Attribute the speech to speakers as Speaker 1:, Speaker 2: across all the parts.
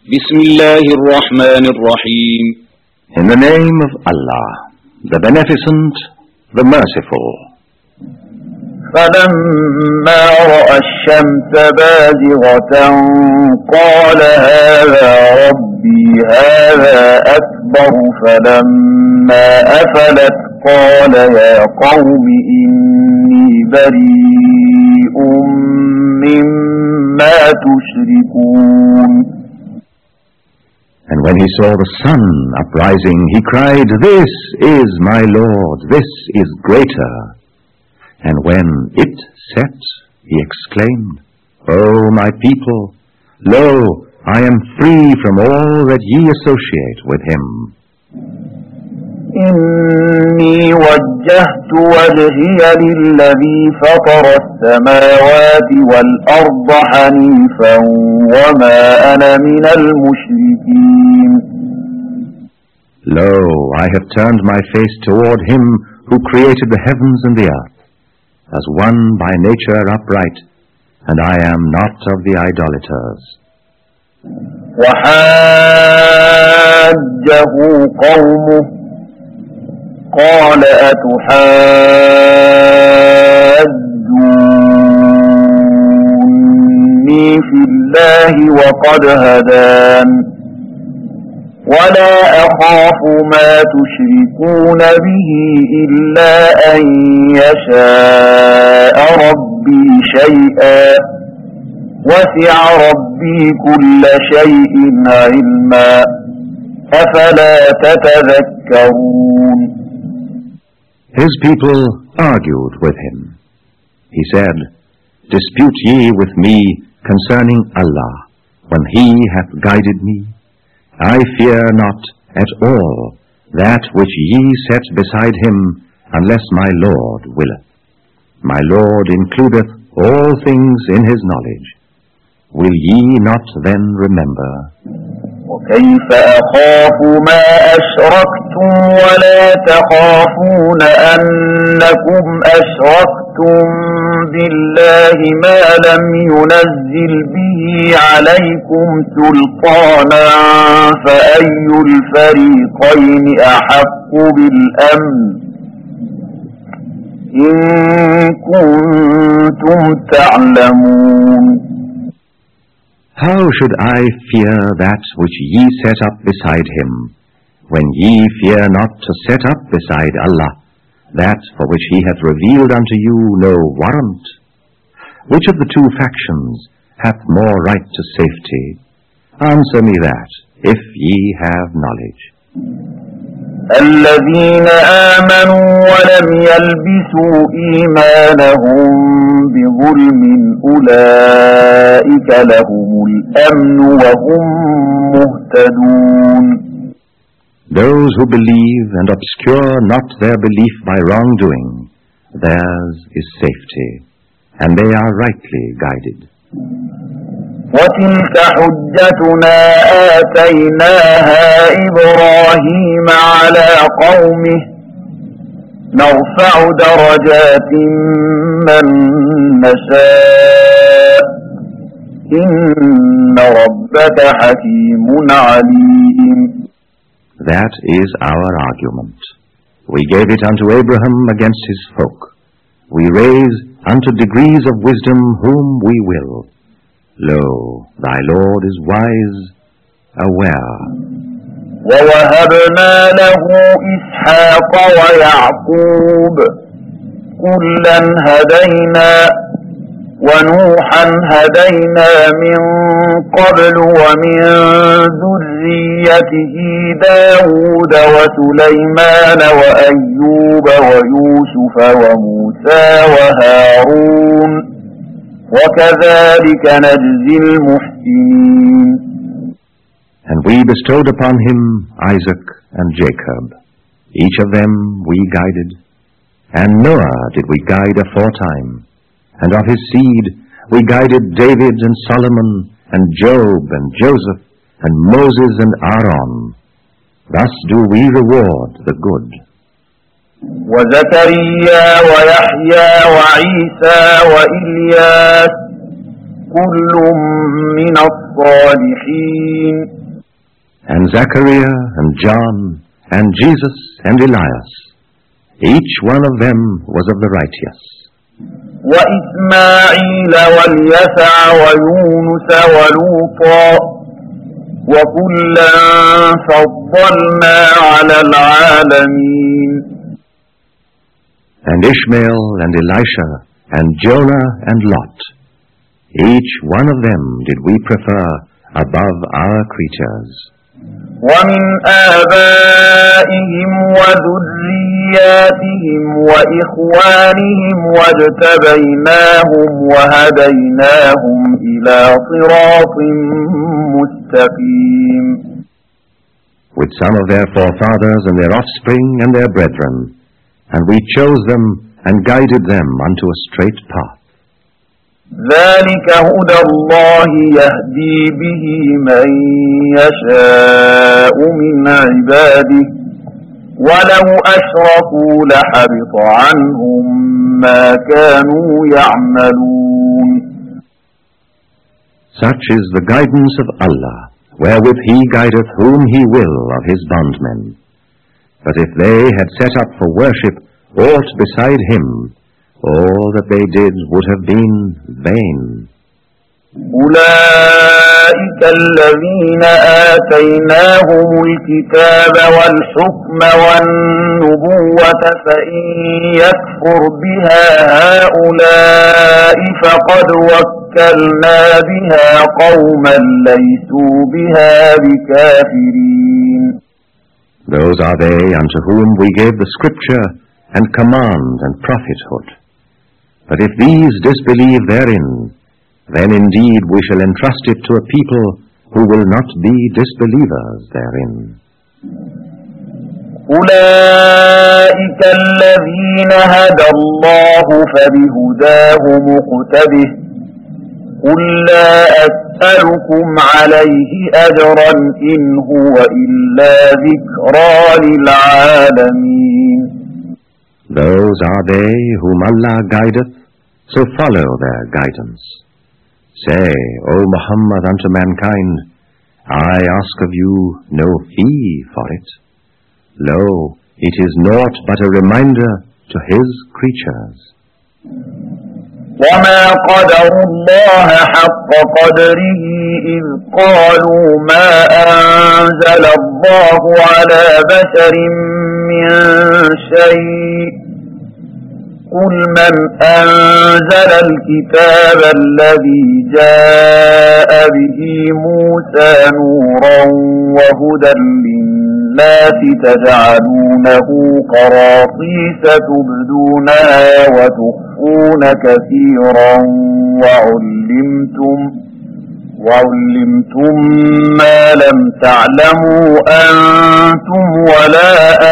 Speaker 1: بسم الله الرحمن الرحيم.
Speaker 2: In the name of Allah, the Beneficent, the Merciful.
Speaker 3: فلما رأى الشمس بازغة قال هذا ربي هذا أكبر فلما أفلت قال يا قوم إني بريء مما تشركون.
Speaker 2: And when he saw the sun uprising, he cried, "This is my Lord, this is greater." And when it set, he exclaimed, "O my people, lo, I am free from all that ye associate with him.
Speaker 3: إني وجهت وجهي للذي فطر السماوات والأرض حنيفا وما أنا من المشركين.
Speaker 2: Lo, I have turned my face toward him who created the heavens and the earth, as one by nature upright, and I am not of the idolaters.
Speaker 3: وحاجه قومه قال أتحاجوني في الله وقد هدان ولا أخاف ما تشركون به إلا أن يشاء ربي شيئا وسع ربي كل شيء علما أفلا تتذكرون.
Speaker 2: His people argued with him. He said, "Dispute ye with me concerning Allah, when he hath guided me? I fear not at all that which ye set beside him, unless my Lord willeth. My Lord includeth all things in his knowledge. Will ye not then remember?"
Speaker 3: وكيف أخاف ما أشركتم ولا تخافون أنكم أشركتم بالله ما لم ينزل به عليكم سلطانا فأي الفريقين أحق بالأمن إن كنتم تعلمون.
Speaker 2: How should I fear that which ye set up beside him, when ye fear not to set up beside Allah that for which he hath revealed unto you no warrant? Which of the two factions hath more right to safety? Answer me that, if ye have knowledge.
Speaker 3: الذين آمنوا ولم يلبسوا إيمانهم بظلم أولئك لهم الأمن وهم مهتدون.
Speaker 2: Those who believe and obscure not their belief by wrongdoing, theirs is safety, and they are rightly guided.
Speaker 3: وتلك حجتنا آتيناها إبراهيم على قومه نرفع درجات من نشاء إن ربك حكيم عليم.
Speaker 2: That is our argument. We gave it unto Abraham against his folk. We raise unto degrees of wisdom whom we will. Lo, thy Lord is wise, aware.
Speaker 3: ووهبنا له إسحاق ويعقوب كلا هدينا ونوحا هدينا من قبل ومن ذريته داود وسليمان وأيوب ويوسف وموسى وهارون وكذلك نجزي المحسنين.
Speaker 2: And we bestowed upon him Isaac and Jacob. Each of them we guided. And Noah did we guide aforetime. And of his seed we guided David and Solomon and Job and Joseph and Moses and Aaron. Thus do we reward the good.
Speaker 3: وزكريا ويحيى وعيسى وإلياس كل من الصالحين.
Speaker 2: And Zachariah and John and Jesus and Elias, each one of them was of the righteous.
Speaker 3: وإسماعيل واليسع ويونس ولوطا وكلا فضلنا على العالمين.
Speaker 2: And Ishmael and Elisha and Jonah and Lot, each one of them did we prefer above our creatures.
Speaker 3: ومن آبائهم وذرياتهم وإخوانهم واجتبيناهم وهديناهم إلى صراط مستقيم.
Speaker 2: With some of their forefathers and their offspring and their brethren, and we chose them and guided them unto a straight path.
Speaker 3: ذلك هدى الله يهدي به من يشاء من عباده ولو أشركوا لحبط عنهم ما كانوا يعملون.
Speaker 2: Such is the guidance of Allah, wherewith He guideth whom He will of His bondmen. But if they had set up for worship aught beside Him, all that they did would have been vain.
Speaker 3: أولئك الذين آتيناهم الكتاب والحكم والنبوة فإن يكفر بها هؤلاء فقد وكلنا بها قوما ليسوا بها بكافرين.
Speaker 2: Those are they unto whom we gave the scripture and command and prophethood. But if these disbelieve therein, then indeed we shall entrust it to a people who will not be disbelievers therein.
Speaker 3: أولئك الذين هدى الله فبهداه مقتده قل لا أسألكم عليه أجرا إن هو إلا ذكرى للعالمين.
Speaker 2: Those are they whom Allah guideth, so follow their guidance. Say, O Muhammad, unto mankind, I ask of you no fee for it. Lo, it is naught but a reminder to His creatures.
Speaker 3: وما قدروا الله حق قدره إذ قالوا ما أنزل الله على بشر من شيء قل من أنزل الكتاب الذي جاء به موسى نورا وهدى للناس تجعلونه قراطيس تبدونها وتخفون كثيرا وعلمتم ما لم تعلموا أنتم ولا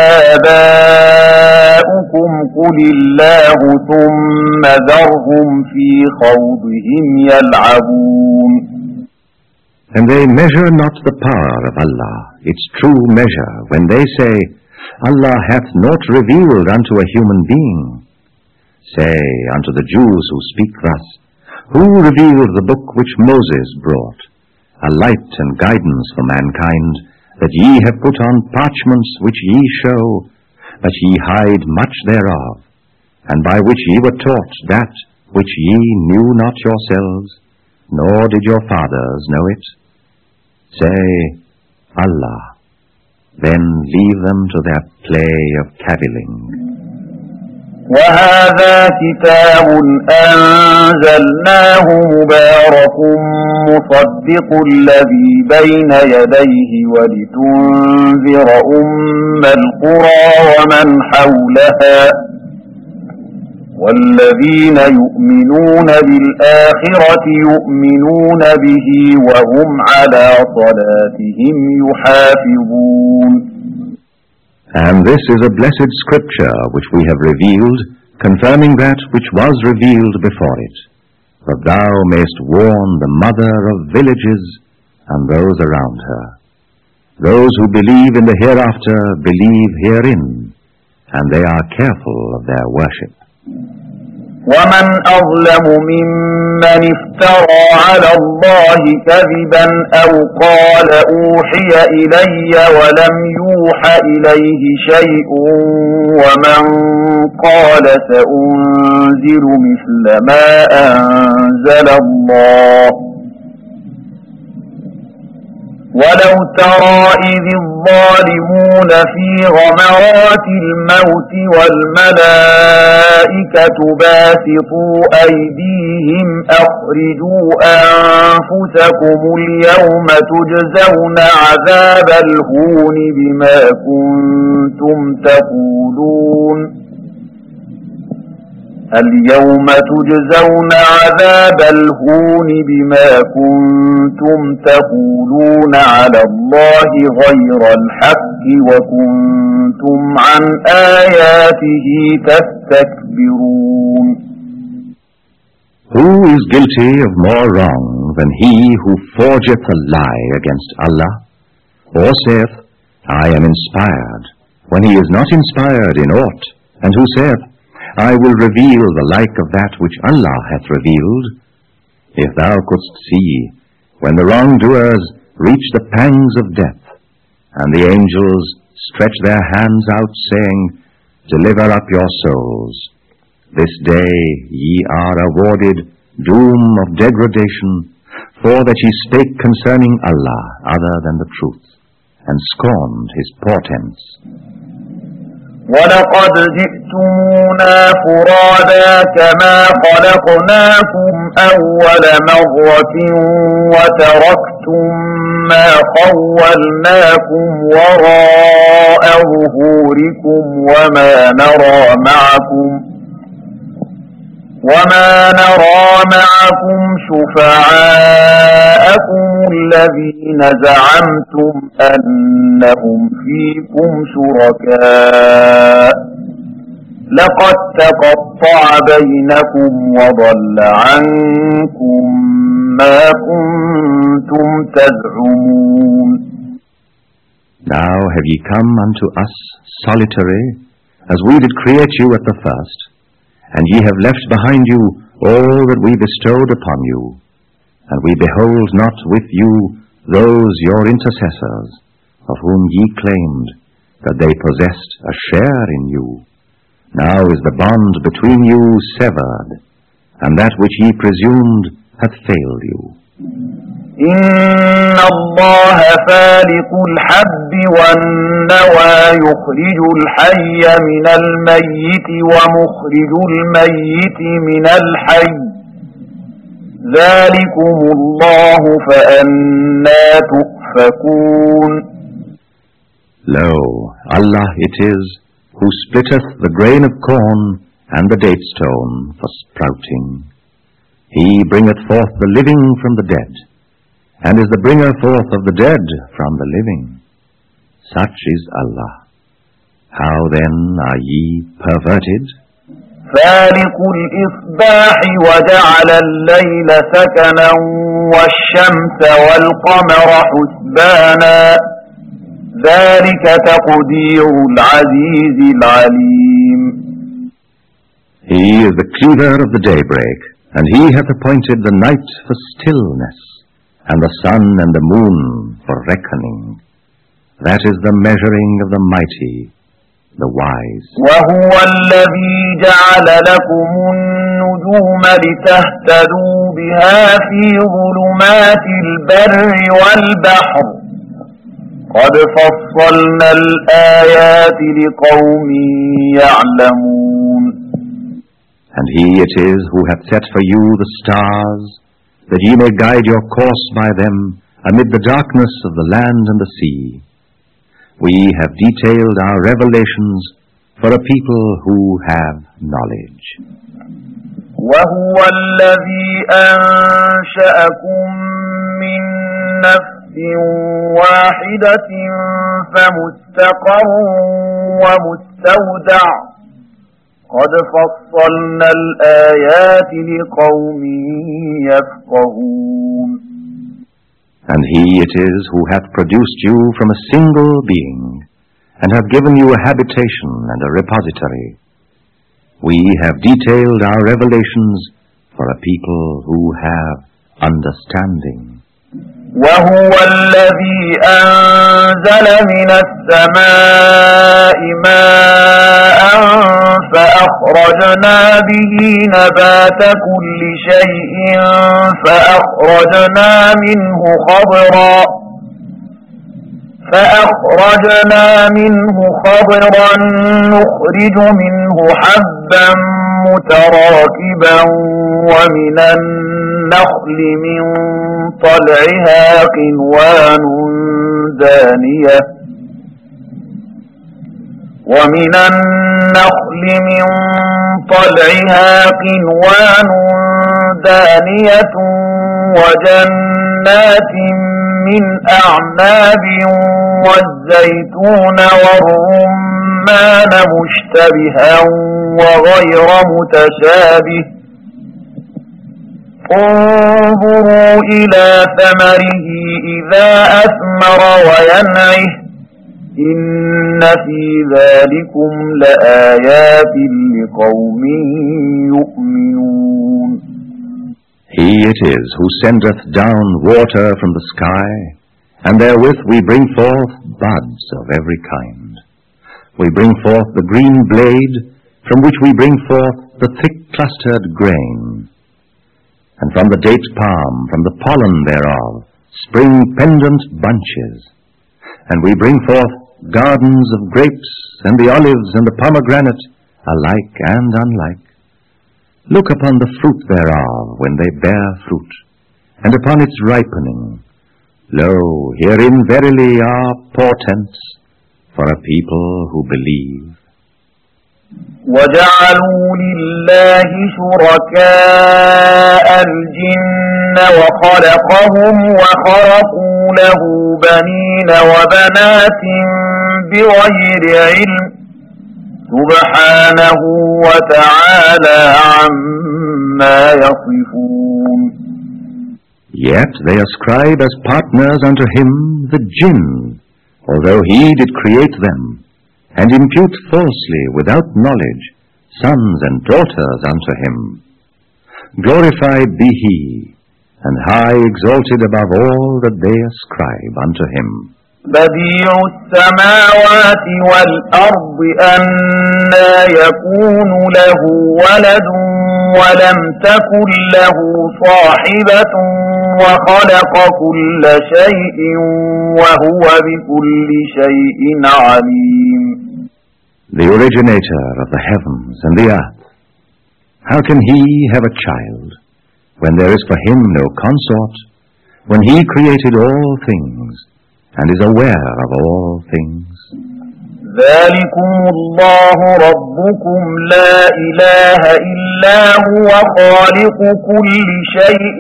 Speaker 3: آباؤكم قل الله ثم ذرهم في خوضهم يلعبون.
Speaker 2: And they measure not the power of Allah, its true measure, when they say, Allah hath not revealed unto a human being. Say unto the Jews who speak thus, who revealed the book which Moses brought, a light and guidance for mankind, that ye have put on parchments which ye show, but ye hide much thereof, and by which ye were taught that which ye knew not yourselves, nor did your fathers know it? Say, Allah, then leave them to their play of cavilling.
Speaker 3: وهذا كتاب أنزلناه مبارك مصدق الذي بين يديه ولتنذر أم القرى ومن حولها والذين يؤمنون بالآخرة يؤمنون به وهم على صلاتهم يحافظون.
Speaker 2: And this is a blessed scripture which we have revealed, confirming that which was revealed before it, that thou mayst warn the mother of villages and those around her. Those who believe in the hereafter believe herein, and they are careful of their worship.
Speaker 3: ومن أظلم ممن افترى على الله كذبا أو قال أوحي إلي ولم يوح إليه شيء ومن قال سأنزل مثل ما أنزل الله ولو ترى إذ الظالمون في غمرات الموت والملائكة باسطوا أيديهم أخرجوا أنفسكم اليوم تجزون عذاب الهون بما كنتم تقولون اليوم تجزون عذاب الهون بما كنتم تقولون على الله غير الحق وكنتم عن آياته تستكبرون.
Speaker 2: Who is guilty of more wrong than he who forgeth a lie against Allah, or saith, I am inspired, when he is not inspired in aught, and who saith, I will reveal the like of that which Allah hath revealed? If thou couldst see, when the wrongdoers reach the pangs of death, and the angels stretch their hands out, saying, Deliver up your souls. This day ye are awarded doom of degradation, for that ye spake concerning Allah other than the truth, and scorned his portents.
Speaker 3: وَلَقَدْ جِئْتُمُونَا فُرَادَى كَمَا خَلَقْنَاكُمْ أَوَّلَ مَرَّةٍ وَتَرَكْتُم مَّا خَوَّلْنَاكُمْ وَرَاءَ ظُهُورِكُمْ وَمَا نَرَىٰ مَعَكُمْ شُفَعَاءَكُمُ الَّذِينَ زَعَمْتُمْ أَنَّهُمْ فِيكُمْ شُرَكَاءُ لَقَدْ تَقَطَّعَ بَيْنَكُمْ وَضَلَّ عَنكُم مَّا كُنتُمْ تَزْعُمُونَ.
Speaker 2: Now have ye come unto us solitary, as we did create you at the first, and ye have left behind you all that we bestowed upon you, and we behold not with you those your intercessors, of whom ye claimed that they possessed a share in you. Now is the bond between you severed, and that which ye presumed hath failed you.
Speaker 3: إن الله فالق الحب والنوى يخرج الحي من الميت ومخرج الميت من الحي ذلكم الله فأنى تؤفكون.
Speaker 2: Lo, Allah it is who splitteth the grain of corn and the date stone for sprouting. He bringeth forth the living from the dead, and is the bringer forth of the dead from the living. Such is Allah. How then are ye perverted?
Speaker 3: فالق الإصباح وجعل الليل سكنا والشمس والقمر حسبانا ذلك تقدير العزيز العليم.
Speaker 2: He is the cleaver of the daybreak, and he hath appointed the night for stillness, and the sun and the moon for reckoning. That is the measuring of the mighty, the wise.
Speaker 3: وَهُوَ الَّذِي جَعَلَ لَكُمُ النُّجُومَ لِتَهْتَدُوا بِهَا فِي ظُلُمَاتِ الْبَرِّ وَالْبَحْرِ قَدْ فَصَّلْنَا الْآيَاتِ لِقَوْمٍ يَعْلَمُونَ.
Speaker 2: And he it is who hath set for you the stars, that ye may guide your course by them amid the darkness of the land and the sea. We have detailed our revelations for a people who have knowledge.
Speaker 3: وَهُوَ الَّذِي أَنشَأَكُم مِّن نَّفْسٍ وَاحِدَةٍ فَمُسْتَقَرٌّ وَمُسْتَوْدَعٌ قَدْ فَصَّلْنَا الْآيَاتِ لِقَوْمٍ يَفْقَهُونَ.
Speaker 2: And he it is who hath produced you from a single being, and hath given you a habitation and a repository. We have detailed our revelations for a people who have understanding.
Speaker 3: وهو الذي أنزل من السماء ماء فأخرجنا به نبات كل شيء فأخرجنا منه خضرا نخرج منه حبا متراكبا ومن النخل من طلعها قنوان دانية وجنات من أعناب والزيتون والرمان مشتبها وغير متشابه انظروا إلى ثمره إذا أثمر وينعه إن في ذلكم لآيات لقوم يؤمنون.
Speaker 2: He it is who sendeth down water from the sky, and therewith we bring forth buds of every kind. We bring forth the green blade, from which we bring forth the thick-clustered grain. And from the date palm, from the pollen thereof, spring pendant bunches. And we bring forth gardens of grapes, and the olives and the pomegranate, alike and unlike. Look upon the fruit thereof when they bear fruit, and upon its ripening. Lo, herein verily are portents for a people who believe.
Speaker 3: وَجَعَلُوا لِلَّهِ شُرَكَاءَ الْجِنَّ وَخَلَقَهُمْ وَخَرَقُوا لَهُ بَنِينَ وَبَنَاتٍ بِغَيْرِ عِلْمٍ سُبْحَانَهُ وَتَعَالَى عَمَّا يَصِفُونَ.
Speaker 2: Yet they ascribe as partners unto him the jinn, although he did create them, and impute falsely without knowledge sons and daughters unto him. Glorified be he, and high exalted above all that they ascribe unto him.
Speaker 3: بديع السماوات والأرض أنى يكون له ولد ولم تكن له صاحبة وخلق كل شيء وهو بكل شيء عليم.
Speaker 2: The originator of the heavens and the earth, how can he have a child when there is for him no consort, when he created all things and is aware of all things?
Speaker 3: ذلكم الله ربكم لا إله إلا هو خالق كل شيء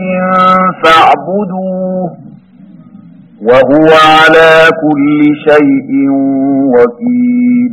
Speaker 3: فاعبدوه وهو على كل شيء وكيل.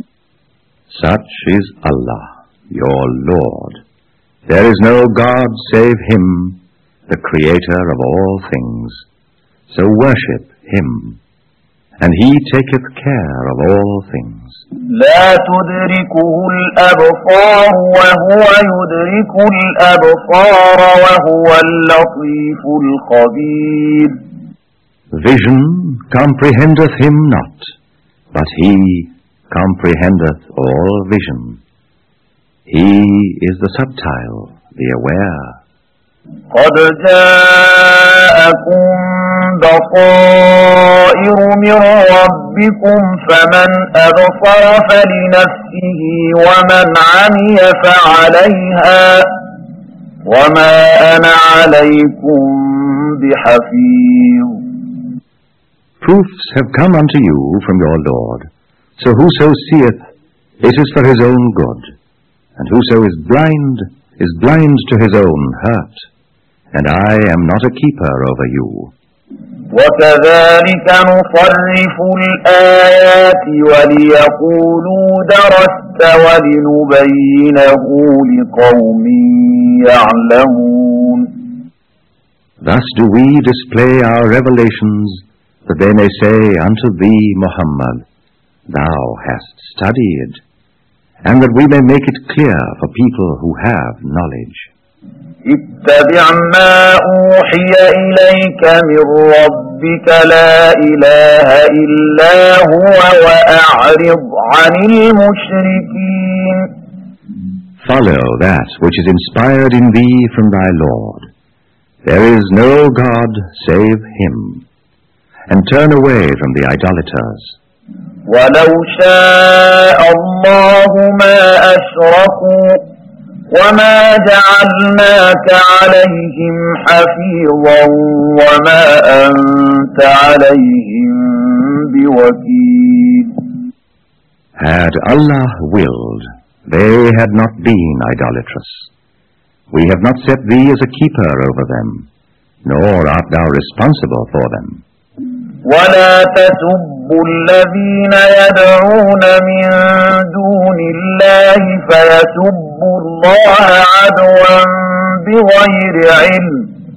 Speaker 2: Such is Allah, your Lord. There is no God save Him, the Creator of all things. So worship Him, and He taketh care of all things.
Speaker 3: لا تدركه الأبصار وهو يدرك الأبصار وهو اللطيف الخبير.
Speaker 2: Vision comprehendeth Him not, but He comprehendeth all vision. He is the subtile, the aware.
Speaker 3: قد جاءكم بصائر من ربكم فمن أبصر فلنفسه ومن عمي فعليها وما أنا عليكم بحفيظ.
Speaker 2: Proofs have come unto you from your Lord. So whoso seeth, it is for his own good, and whoso is blind to his own hurt, and I am not a keeper over you.
Speaker 3: وَكَذَلِكَ نُصَرِّفُ الْآيَاتِ وَلِيَقُولُوا دَرَسْتَ وَلِنُبَيِّنَهُ لِقَوْمٍ يَعْلَمُونَ.
Speaker 2: Thus do we display our revelations, that they may say unto thee, Muhammad, Thou hast studied, and that we may make it clear for people who have knowledge.
Speaker 3: اتبع ما أوحي إليك من ربك لا إله إلا هو وأعرض عن المشركين.
Speaker 2: Follow that which is inspired in thee from thy Lord. There is no God save him. And turn away from the idolaters.
Speaker 3: ولو شاء الله ما أشركوا وما جعلناك عليهم حفيظا وما أنت عليهم بوكيل.
Speaker 2: Had Allah willed, they had not been idolatrous. We have not set thee as a keeper over them, nor art thou responsible for them.
Speaker 3: ولا تسبوا الذين يدعون من دون الله فيسبوا الله عدوا بغير علم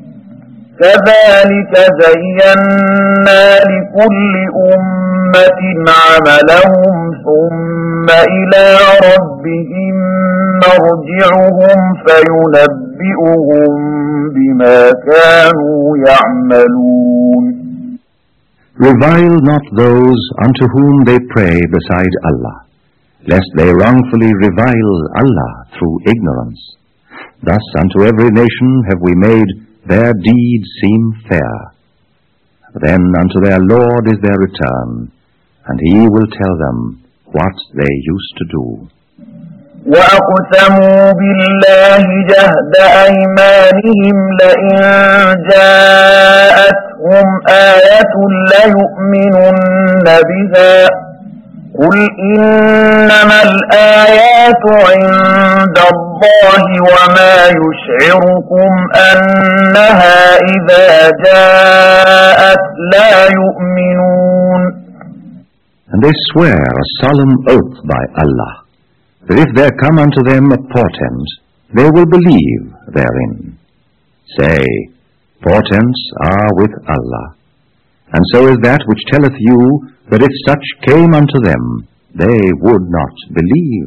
Speaker 3: كذلك زينا لكل أمة عملهم ثم إلى ربهم مرجعهم فينبئهم بما كانوا يعملون.
Speaker 2: Revile not those unto whom they pray beside Allah, lest they wrongfully revile Allah through ignorance. Thus unto every nation have we made their deeds seem fair. Then unto their Lord is their return, and He will tell them what they used to do.
Speaker 3: وَأَقْسَمُوا بِاللَّهِ جَهْدَ أَيْمَانِهِمْ لَئِنْ جَاءَتْهُمْ آيَةٌ لَيُؤْمِنُنَّ بِهَا قُلْ إِنَّمَا الْآيَاتُ عِندَ اللَّهِ وَمَا يُشْعِرُكُمْ أَنَّهَا إِذَا جَاءَتْ لَا يُؤْمِنُونَ.
Speaker 2: And they swear a solemn oath by Allah, that if there come unto them a portent, they will believe therein. Say, portents are with Allah, and so is that which telleth you that if such came unto them, they would not believe.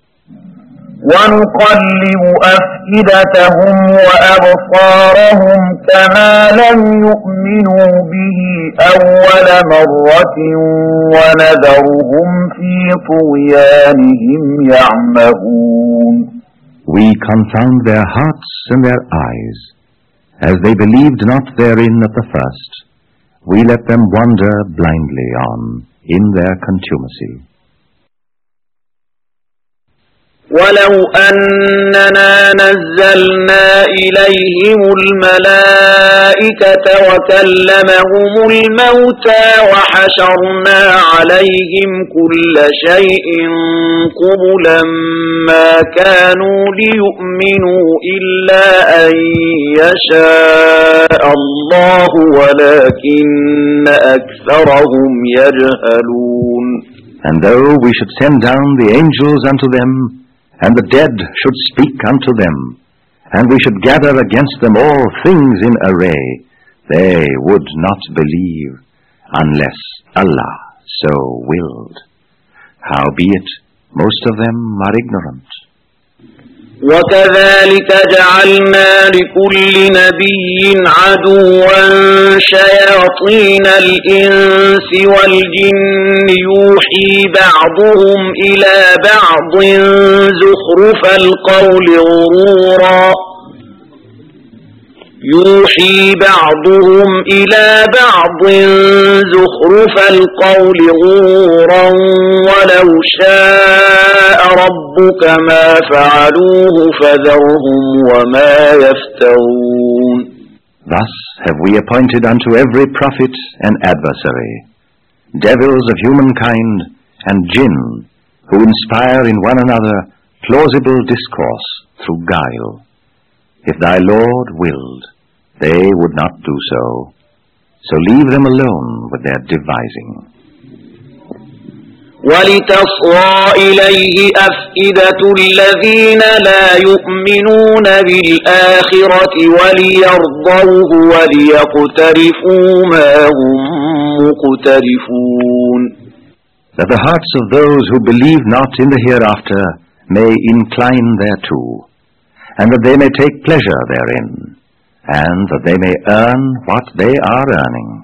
Speaker 3: وَنُقَلِّبُ أَفْئِدَتَهُمْ وَأَبْصَارَهُمْ كَمَا لَمْ يُؤْمِنُوا بِهِ أَوَّلَ مَرَّةٍ وَنَذَرُهُمْ فِي طُغْيَانِهِمْ يَعْمَهُونَ.
Speaker 2: We confound their hearts and their eyes. As they believed not therein at the first, we let them wander blindly on in their contumacy.
Speaker 1: ولو أننا نزلنا إليهم الملائكة وكلمهم الموتى وحشرنا عليهم كل شيء قبلا ما كانوا ليؤمنوا إلا أن يشاء الله ولكن أكثرهم يجهلون.
Speaker 2: And though we should send down the angels unto them, and the dead should speak unto them, and we should gather against them all things in array, they would not believe, unless Allah so willed. Howbeit, most of them are ignorant.
Speaker 1: وكذلك جعلنا لكل نبي عدوا شياطين الإنس والجن يوحي بعضهم إلى بعض زخرف القول غرورا ولو شاء ربك ما فعلوه فذرهم وما يفترون.
Speaker 2: Thus have we appointed unto every prophet an adversary, devils of humankind and jinn, who inspire in one another plausible discourse through guile. If thy Lord willed, they would not do so. So leave them alone with their devising.
Speaker 1: وَلِتَصْغَى إِلَيْهِ أَفْئِدَةُ الَّذِينَ لَا يُؤْمِنُونَ بِالْآخِرَةِ وَلِيَرْضَوْهُ وَلِيَقْتَرِفُوا مَا هُمْ مُقْتَرِفُونَ.
Speaker 2: that the hearts of those who believe not in the hereafter may incline thereto, and that they may take pleasure therein, and that they may earn what they are earning.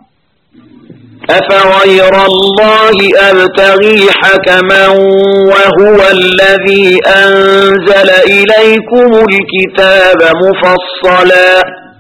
Speaker 1: أفغير الله أبتغي حكما وهو الذي أنزل إليكم الكتاب مفصلا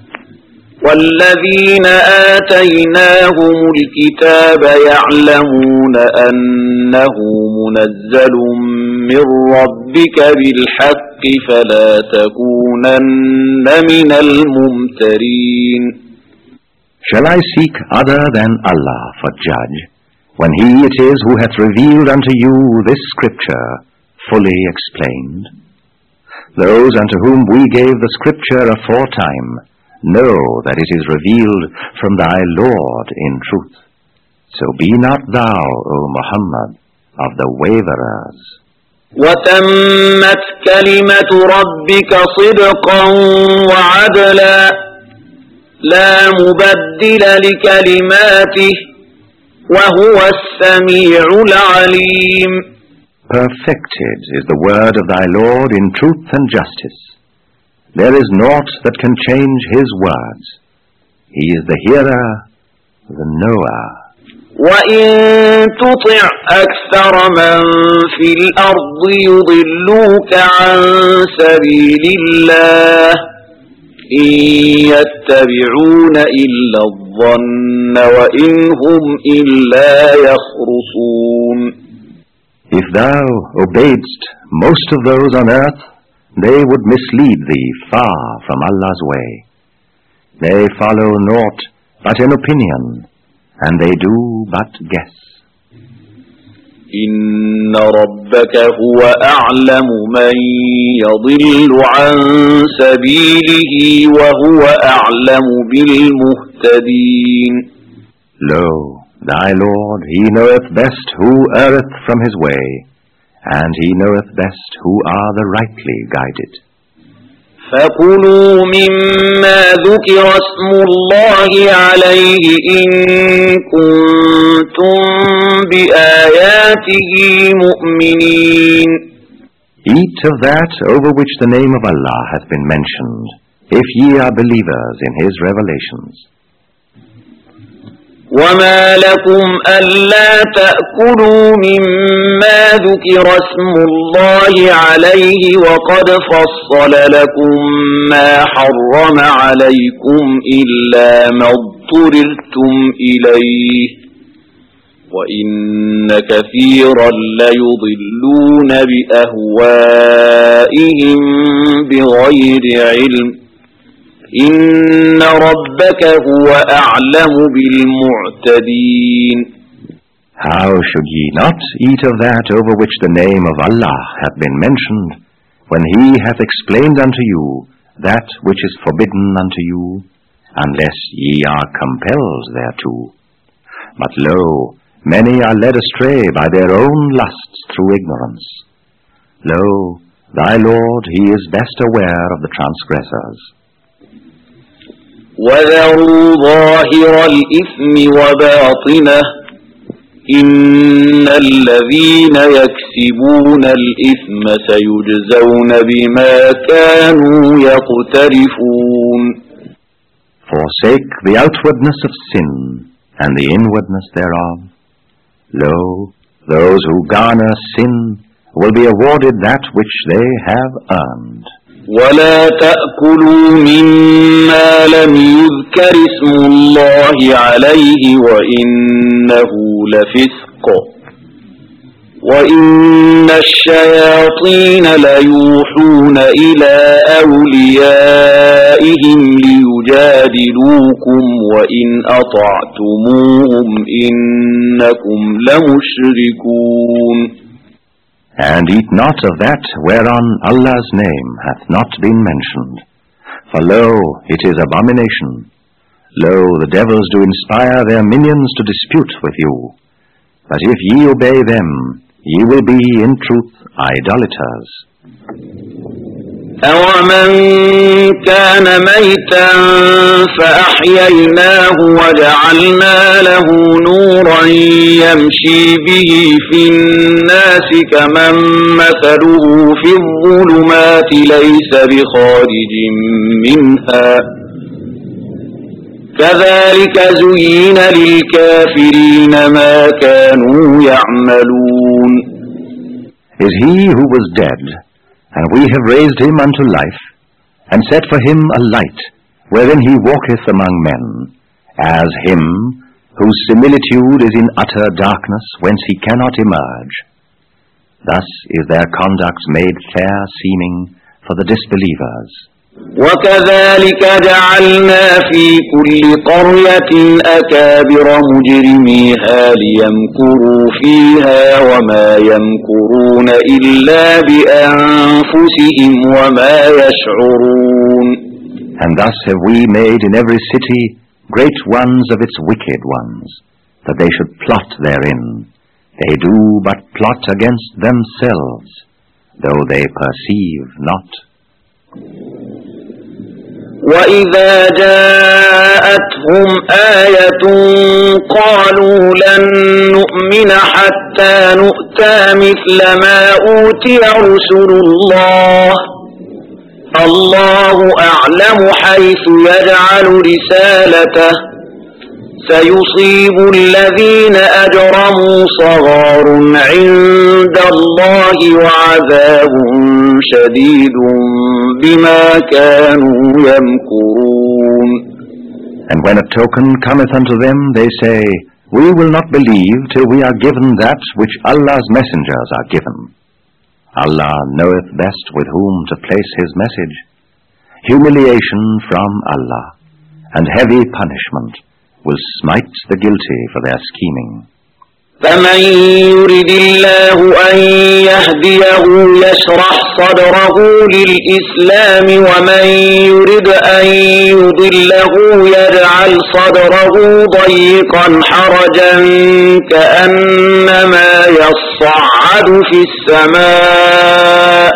Speaker 1: والذين آتيناهم الكتاب يعلمون أنه منزل من ربك بالحق فلا تكونن من الممترين.
Speaker 2: Shall I seek other than Allah for judge, when He it is who hath revealed unto you this scripture fully explained? Those unto whom we gave the scripture aforetime know that it is revealed from thy Lord in truth. So be not thou, O Muhammad, of the waverers.
Speaker 1: وَتَمَّتْ كَلِمَةُ رَبِّكَ صِدْقًا وَعَدْلًا لا مبدل لكلماته وهو السميع العليم.
Speaker 2: Perfected is the word of thy Lord in truth and justice. There is naught that can change His words. He is the hearer, the knower.
Speaker 1: وَإِن تُطِعْ أَكْثَرَ مَن فِي الْأَرْضِ يُضِلُّوكَ عَن سَبِيلِ اللَّهِ إِن يَتَّبِعُونَ إِلَّا الظَّنَّ وَإِنْ هُمْ إِلَّا يَخْرُصُونَ.
Speaker 2: If thou obeyedst most of those on earth, they would mislead thee far from Allah's way. They follow naught but an opinion, and they do but guess.
Speaker 1: إن ربك هو أعلم من يضل عن سبيله وهو أعلم بالمهتدين.
Speaker 2: Lo, thy Lord, He knoweth best who erreth from his way, and He knoweth best who are the rightly guided.
Speaker 1: فكلوا مما ذكر اسم الله عليه إن كنتم بآياته مؤمنين.
Speaker 2: Eat of that over which the name of Allah hath been mentioned, if ye are believers in His revelations.
Speaker 1: وما لكم ألا تأكلوا مما ذكر اسم الله عليه وقد فصل لكم ما حرم عليكم إلا ما اضطررتم إليه وإن كثيرا ليضلون بأهوائهم بغير علم إن ربك هو أعلم بالمعتدين.
Speaker 2: How should ye not eat of that over which the name of Allah hath been mentioned, when He hath explained unto you that which is forbidden unto you, unless ye are compelled thereto? But lo, many are led astray by their own lusts through ignorance. Lo, thy Lord, He is best aware of the transgressors.
Speaker 1: وَذَرُوا ظَاهِرَ الْإِثْمِ وَبَاطِنَهُ إِنَّ الَّذِينَ يَكْسِبُونَ الْإِثْمَ سَيُجْزَوْنَ بِمَا كَانُوا يَقْتَرِفُونَ.
Speaker 2: Forsake the outwardness of sin and the inwardness thereof. Lo, those who garner sin will be awarded that which they have earned.
Speaker 1: ولا تأكلوا مما لم يذكر اسم الله عليه وإنه لفسق وإن الشياطين ليوحون إلى أوليائهم ليجادلوكم وإن أطعتموهم إنكم لمشركون.
Speaker 2: And eat not of that whereon Allah's name hath not been mentioned. For lo, it is abomination. Lo, the devils do inspire their minions to dispute with you. But if ye obey them, ye will be in truth idolaters.
Speaker 1: أَوَمَنْ كَانَ مَيْتًا فَأَحْيَيْنَاهُ وَجَعَلْنَا لَهُ نُورًا يَمْشِي بِهِ فِي النَّاسِ كَمَنْ مَثَلُهُ فِي الظُّلُمَاتِ لَيْسَ بِخَارِجٍ مِنْهَا كَذَلِكَ زُيِّنَ لِلْكَافِرِينَ مَا كَانُوا يَعْمَلُونَ.
Speaker 2: Is he who was dead, and we have raised him unto life, and set for him a light, wherein he walketh among men, as him whose similitude is in utter darkness, whence he cannot emerge. Thus is their conduct made fair seeming for the disbelievers.
Speaker 1: وَكَذَلِكَ جَعَلْنَا فِي كُلِّ قَرْيَةٍ أَكَابِرَ مُجْرِمِيهَا لِيَمْكُرُوا فِيهَا وَمَا يَمْكُرُونَ إِلَّا بِأَنفُسِهِمْ وَمَا يَشْعُرُونَ.
Speaker 2: And thus have we made in every city great ones of its wicked ones, that they should plot therein. They do but plot against themselves, though they perceive not.
Speaker 1: وَإِذَا جَاءَتْهُمْ آيَةٌ قَالُوا لَن نُّؤْمِنَ حَتَّى نُؤْتَىٰ مِثْلَ مَا أُوتِيَ رُسُلُ اللَّهِ اللَّهُ أَعْلَمُ حَيْثُ يَجْعَلُ رِسَالَتَهُ سَيُصِيبُ الَّذِينَ أَجْرَمُوا صَغَارٌ عِندَ اللَّهِ وَعَذَابٌ شَدِيدٌ بِمَا كَانُوا يَمْكُرُونَ.
Speaker 2: And when a token cometh unto them, they say, We will not believe till we are given that which Allah's messengers are given. Allah knoweth best with whom to place his message. Humiliation from Allah and heavy punishment will smite the guilty for their scheming.
Speaker 1: فَمَنْ يُرِدِ اللَّهُ أَنْ يَهْدِيَهُ يَشْرَحْ صَدْرَهُ لِلْإِسْلَامِ وَمَنْ يُرِدْ أَنْ يُضِلَّهُ يَجْعَلْ صَدْرَهُ ضَيِّقًا حَرَجًا كَأَنَّمَا يَصَّعَّدُ فِي السَّمَاءِ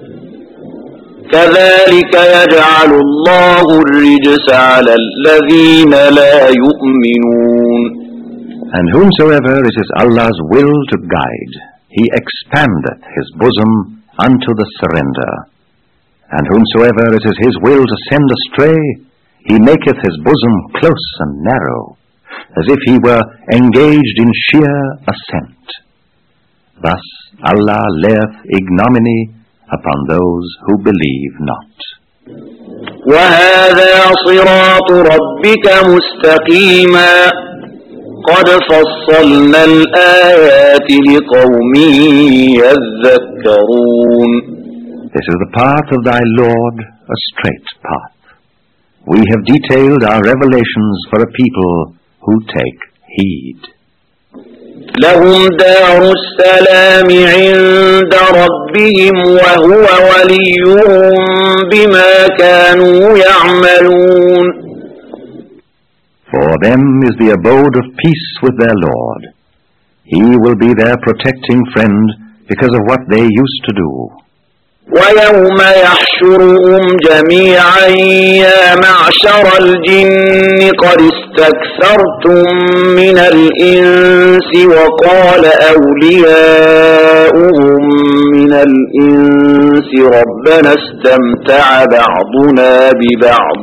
Speaker 1: كَذَلِكَ يَجْعَلُ اللَّهُ الرِّجْسَ عَلَى الَّذِينَ لَا يُؤْمِنُونَ.
Speaker 2: And whomsoever it is Allah's will to guide, he expandeth his bosom unto the surrender. And whomsoever it is his will to send astray, he maketh his bosom close and narrow, as if he were engaged in sheer ascent. Thus Allah layeth ignominy upon those who believe not.
Speaker 1: وَهَذَا صِرَاطُ رَبِّكَ مُسْتَقِيمًا قَدْ فَصَّلْنَا الْآيَاتِ لِقَوْمٍ يَذَّكَّرُونَ.
Speaker 2: This is the path of thy Lord, a straight path. We have detailed our revelations for a people who take heed.
Speaker 1: لهم دار السلام عند ربهم وهو وليهم بما كانوا يعملون.
Speaker 2: For them is the abode of peace with their Lord. He will be their protecting friend because of what they used to do.
Speaker 1: وَيَوْمَ يَحْشُرُهُمْ جَمِيعًا يَا مَعْشَرَ الْجِنِّ قَدِ اسْتَكْثَرْتُمْ مِنَ الْإِنسِ وَقَالَ أَوْلِيَاؤُهُمْ مِنَ الْإِنسِ رَبَّنَا اسْتَمْتَعَ بَعْضُنَا بِبَعْضٍ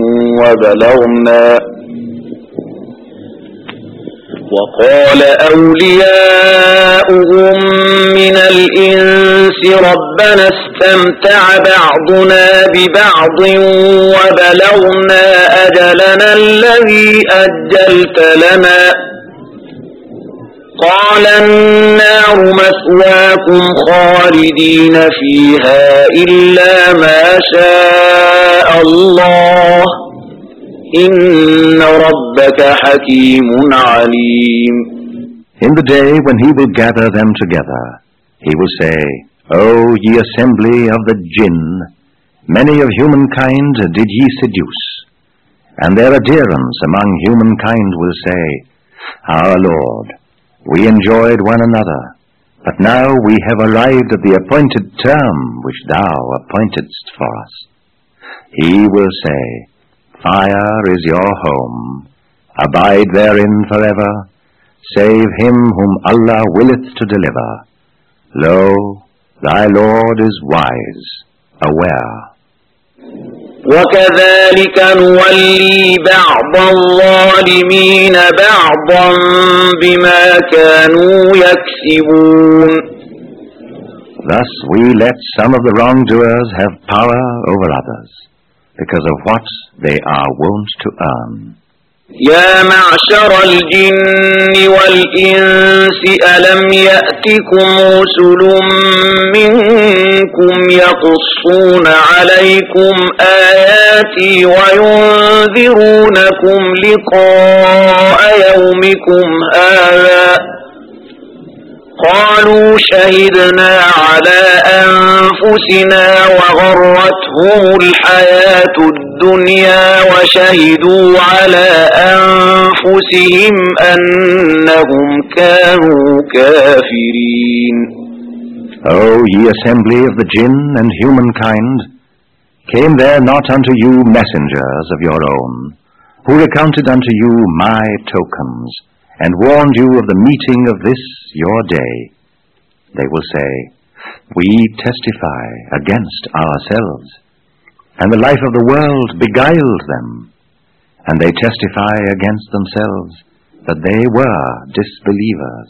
Speaker 1: وقال أولياؤهم من الإنس ربنا استمتع بعضنا ببعض وبلغنا أجلنا الذي أجلت لنا قال النار مثواكم خالدين فيها إلا ما شاء الله إن ربك حكيم عليم.
Speaker 2: In the day when he will gather them together, he will say, O ye assembly of the jinn, many of humankind did ye seduce. And their adherents among humankind will say, Our Lord, we enjoyed one another, But now we have arrived at the appointed term which thou appointedst for us. He will say, Fire is your home. Abide therein forever. Save him whom Allah willeth to deliver. Lo, thy Lord is wise, aware.
Speaker 1: وكذلك نولي بعض الظالمين بعضا بما كانوا يكسبون.
Speaker 2: Thus we let some of the wrongdoers have power over others, because of what they are wont to earn.
Speaker 1: يا معشر الجن والإنس ألم يأتكم رسل منكم يقصون عليكم آياتي وينذرونكم لقاء يومكم هذا قالوا شهدنا على أنفسنا وغرتهم الحياة الدنيا وشهدوا على أنفسهم أنهم كانوا كافرين.
Speaker 2: O ye assembly of the jinn and humankind, came there not unto you messengers of your own, who recounted unto you my tokens, and warned you of the meeting of this your day? They will say, We testify against ourselves, and the life of the world beguiled them, and they testify against themselves that they were disbelievers.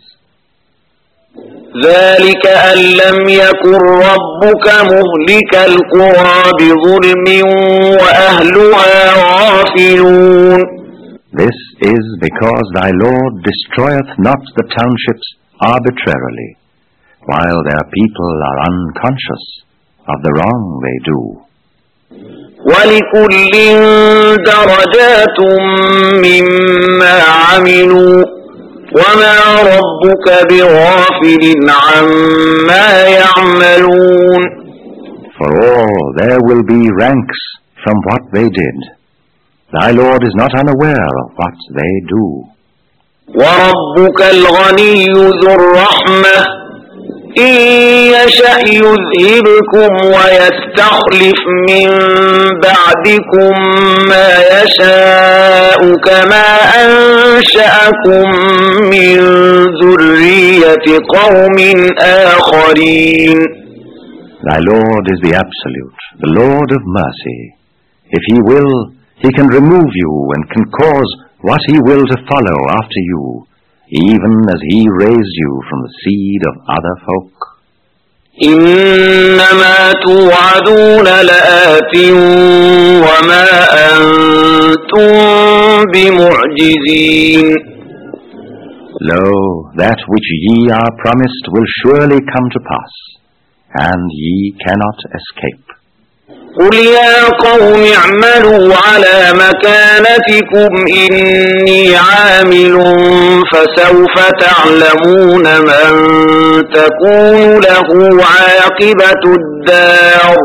Speaker 1: ذلك أن لم يكن ربك مهلك القرى بظلم وأهلها غافلون.
Speaker 2: This is because thy Lord destroyeth not the townships arbitrarily, while their people are unconscious of the wrong they do.
Speaker 1: وَلِكُلٍّ دَرَجَاتٌ مِّمَّا عَمِلُوا وَمَا رَبُّكَ بِغَافِلٍ عَمَّا يَعْمَلُونَ.
Speaker 2: For all there will be ranks from what they did. Thy Lord is not unaware of what they do.
Speaker 1: وَرَبُّكَ الْغَنِيُّ ذُو الرَّحْمَةِ إِن يَشَأْ يُذْهِبْكُمْ وَيَسْتَخْلِفْ مِن بَعْدِكُم مَّا يَشَاءُ كَمَا أَنشَأَكُم مِّن ذُرِّيَّةِ قَوْمٍ آخَرِينَ.
Speaker 2: Thy Lord is the Absolute, the Lord of mercy. If He will, He can remove you and can cause what He will to follow after you, even as He raised you from the seed of other folk.
Speaker 1: إنما توعدون لآت وما أنتم بمعجزين.
Speaker 2: Lo, that which ye are promised will surely come to pass, and ye cannot escape.
Speaker 1: قل يا قوم اعملوا على مكانتكم إني عامل فسوف تعلمون من تكون له عاقبة الدار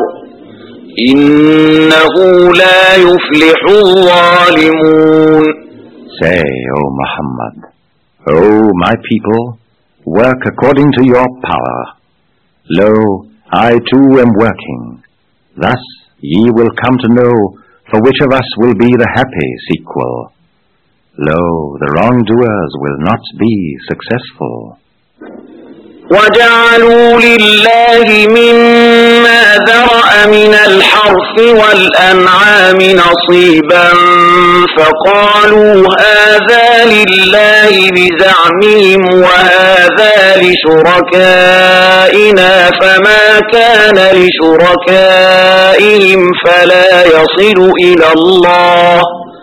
Speaker 1: إنه لا يفلح الظالمون.
Speaker 2: Say, O Muhammad, O my people, work according to your power. Lo, I too am working. Thus ye will come to know for which of us will be the happy sequel. Lo, the wrongdoers will not be successful.
Speaker 1: وَجَعَلُوا لِلَّهِ مِمَّا ذَرَأَ مِنَ الْحَرْثِ وَالْأَنْعَامِ نَصِيبًا فَقَالُوا هَذَا لِلَّهِ بِزَعْمِهِمْ وَهَذَا لِشُرَكَائِنَا فَمَا كَانَ لِشُرَكَائِهِمْ فَلَا يَصِلُ إِلَى اللَّهِ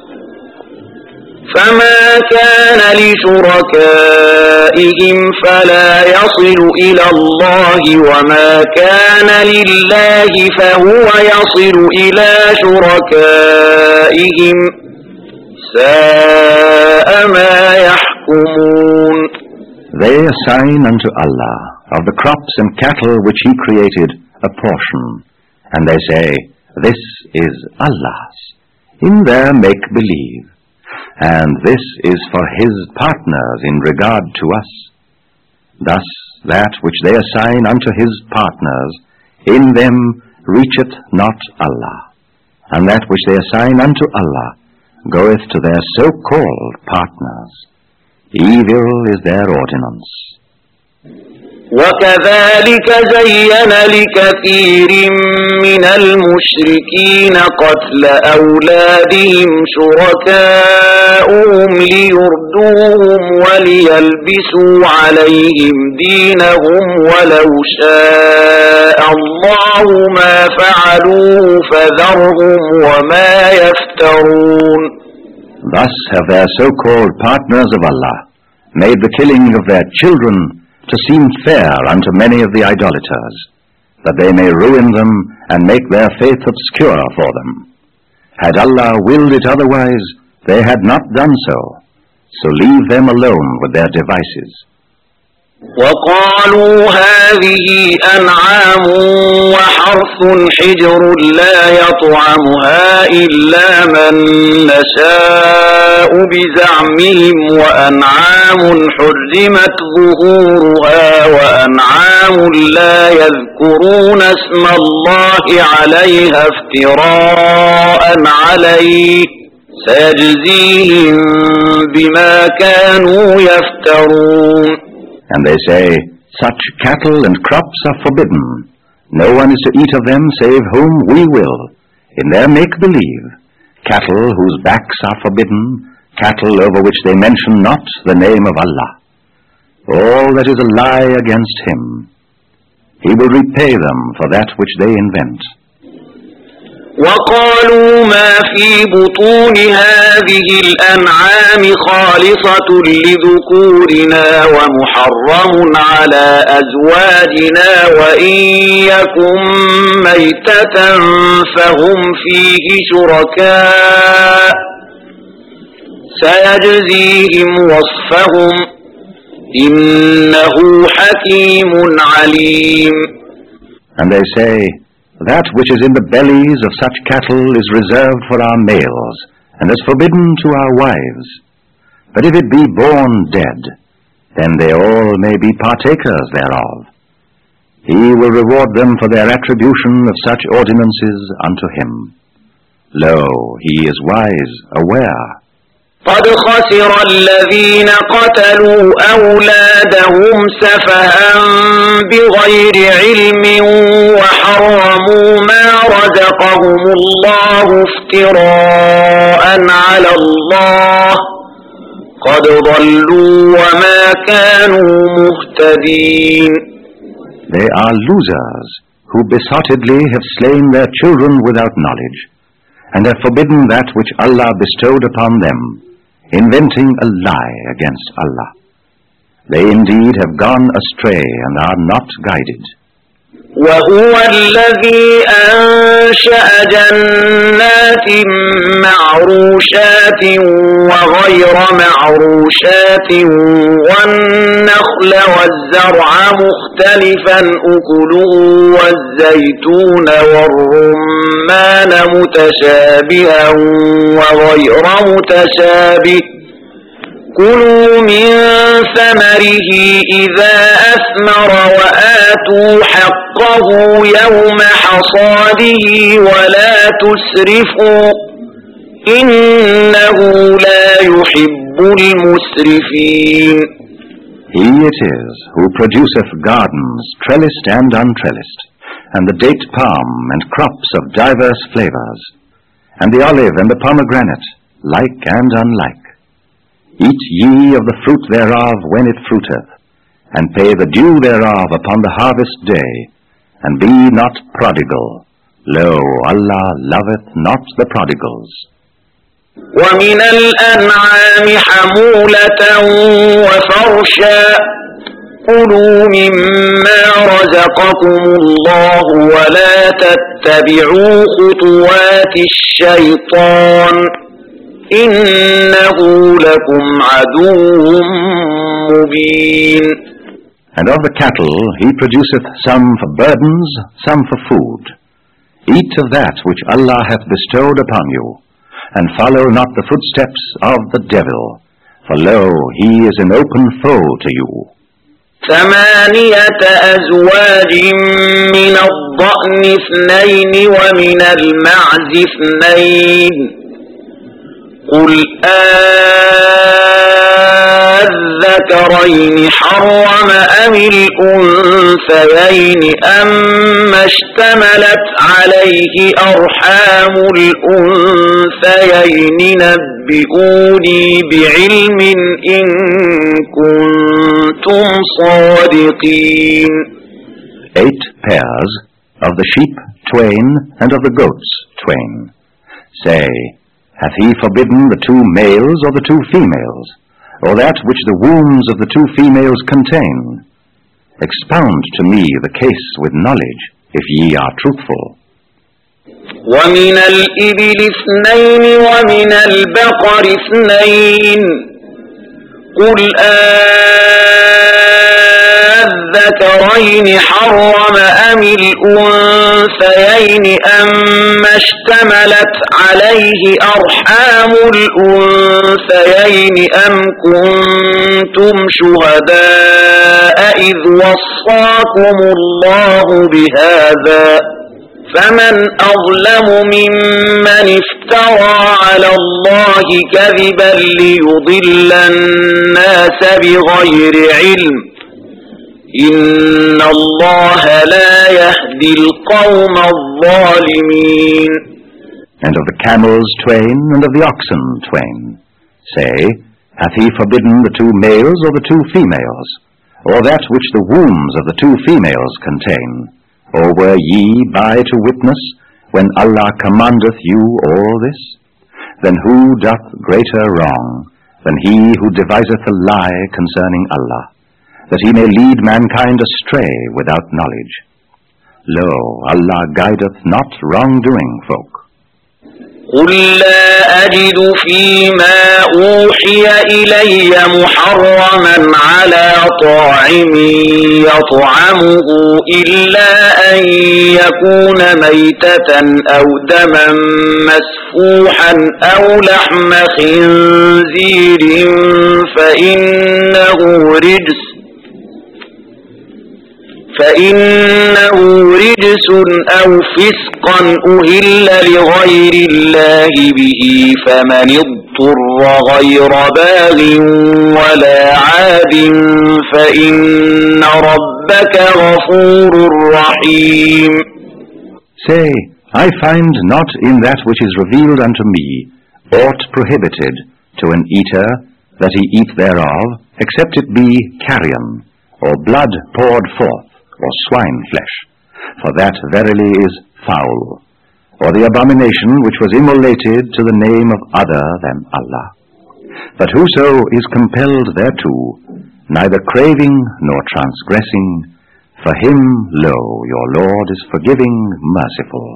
Speaker 1: وما كان لله فهو يصل إلى شركائهم ساء ما يحكمون.
Speaker 2: They assign unto Allah of the crops and cattle which He created a portion, and they say, This is Allah's, in their make-believe. And this is for His partners in regard to us. Thus that which they assign unto his partners, in them reacheth not Allah, and that which they assign unto Allah goeth to their so-called partners. Evil is their ordinance.
Speaker 1: وكذلك زين لكثير من المشركين قتل أولادهم شركاؤهم ليردوهم وليلبسوا عليهم دينهم ولو شاء الله ما فعلوه فذرهم وما يفترون.
Speaker 2: Thus have their so-called partners of Allah made the killing of their children to seem fair unto many of the idolaters, that they may ruin them and make their faith obscure for them. Had Allah willed it otherwise, they had not done so. So leave them alone with their devices.
Speaker 1: وقالوا هذه أنعام وحرث حجر لا يطعمها إلا من نشاء بزعمهم وأنعام حرمت ظهورها وأنعام لا يذكرون اسم الله عليها افتراء عليه سيجزيهم بما كانوا يفترون.
Speaker 2: And they say, such cattle and crops are forbidden. No one is to eat of them save whom we will. In their make-believe, cattle whose backs are forbidden, cattle over which they mention not the name of Allah. All that is a lie against him. He will repay them for that which they invent.
Speaker 1: وقالوا ما في بطون هذه الأنعام خالصة لذكورنا ومحرم على أزواجنا وإن يكن ميتة فهم فيه شركاء سيجزيهم وصفهم إنه حكيم عليم.
Speaker 2: And they say, that which is in the bellies of such cattle is reserved for our males, and is forbidden to our wives. But if it be born dead, then they all may be partakers thereof. He will reward them for their attribution of such ordinances unto him. Lo, he is wise, aware.
Speaker 1: قد خسر الذين قتلوا أولادهم سفها بغير علم وحرموا ما رزقهم الله افتراء على الله قد ضلوا وما كانوا مهتدين.
Speaker 2: They are losers who besottedly have slain their children without knowledge, and have forbidden that which Allah bestowed upon them, inventing a lie against Allah. They indeed have gone astray and are not guided.
Speaker 1: وهو الذي أنشأ جنات معروشات وغير معروشات والنخل والزرع مختلفا أكله والزيتون والرمان متشابها وغير متشابه كلوا من ثمره إذا أثمر وآتوا حقه يوم حصاده ولا تسرفوا إنه لا يحب المسرفين.
Speaker 2: He it is who produceth gardens trellised and untrellised, and the date palm and crops of diverse flavors, and the olive and the pomegranate, like and unlike. Eat ye of the fruit thereof when it fruiteth, and pay the due thereof upon the harvest day, and be not prodigal. Lo, Allah loveth not the prodigals.
Speaker 1: ومن الأنعام حمولة وفرشا كلوا مما رزقكم الله ولا تتبعوا خطوات الشيطان إنه لكم عدو مبين.
Speaker 2: And of the cattle he produceth some for burdens, some for food. Eat of that which Allah hath bestowed upon you, and follow not the footsteps of the devil, for lo, he is an open foe to you.
Speaker 1: ثمانية أزواج من الضأن 2 ومن المعز 2 قل أذكرين حرم أم الأنثيين أما اشتملت عليه أرحام الأنثيين نبئوني بعلم إن كنتم صادقين.
Speaker 2: 8 pairs of the sheep twain and of the goats twain. Say, hath he forbidden the 2 males or the 2 females, or that which the wombs of the 2 females contain? Expound to me the case with knowledge, if ye are truthful.
Speaker 1: ومن الإبل 2 ومن البقر 2 قل أذكرين حرم أم الأنثيين أما اشتملت عليه أرحام الأنثيين أم كنتم شهداء إذ وصاكم الله بهذا فمن أظلم ممن افترى على الله كذبا ليضل الناس بغير علم إن الله لا يهدي القوم الظالمين.
Speaker 2: And of the camels twain and of the oxen twain. Say, hath he forbidden the 2 males or the 2 females, or that which the wombs of the 2 females contain? Or were ye by to witness, when Allah commandeth you all this? Then who doth greater wrong than he who deviseth a lie concerning Allah, that he may lead mankind astray without knowledge? Lo, Allah guideth not wrongdoing folk.
Speaker 1: قل لا أجد فيما أوحي إلي محرما على طاعم يطعمه إلا أن يكون ميتة أو دما مسفوحا أو لحم خنزير فإنه رجس أو فسقا أهل لغير الله به فمن اضطر غير باغ ولا عاد فإن ربك غفور رحيم.
Speaker 2: Say, I find not in that which is revealed unto me aught prohibited to an eater that he eat thereof, except it be carrion, or blood poured forth, or swine flesh, for that verily is foul, or the abomination which was immolated to the name of other than Allah. But whoso is compelled thereto, neither craving nor transgressing, for him, lo, your Lord is forgiving, merciful.